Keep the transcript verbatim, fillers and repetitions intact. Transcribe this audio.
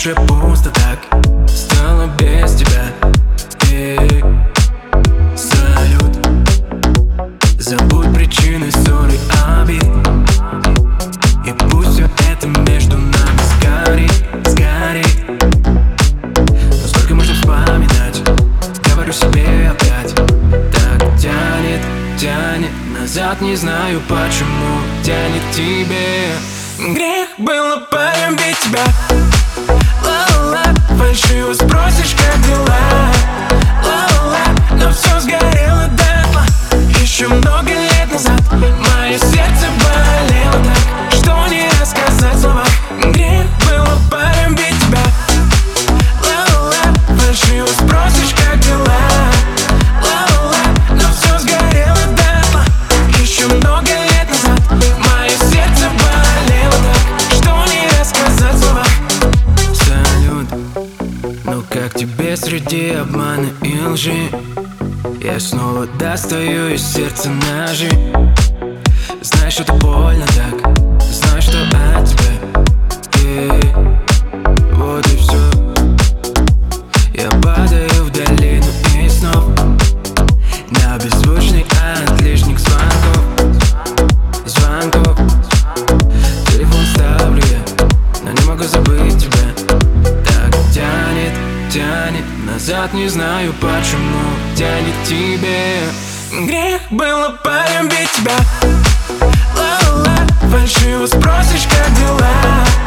душе пусто так стало без тебя. И салют, забудь причины ссоры, обид, и пусть все это между нами сгорит, сгорит. Но сколько можно вспоминать, говорю себе опять. Так тянет, тянет назад, не знаю почему тянет тебе. Грех было полюбить тебя. Ла-ла, фальшиво спросишь, как дела. Ла-ла, но все сгорело дотла еще много лет назад. Мое сердце болело так, что не рассказать в словах. Грех было полюбить тебя. Ла-ла, фальшиво спросишь, как дела. Ла-ла, но все сгорело дотла еще много лет назад. Мое сердце болело так, что не рассказать в словах. Салют, ну как тебе среди обмана и лжи? Я снова достаю из сердца ножи. Знаешь, что это больно так, знаешь, что от тебя. И вот и все. Я падаю в долину и снов, на беззвучный от лишних звонков, звонков. Телефон ставлю я, но не могу забыть тебя. Так тянет, тянет назад, не знаю почему тянет тебе. Грех было полюбить тебя. Ла-ла, фальшиво спросишь, как дела.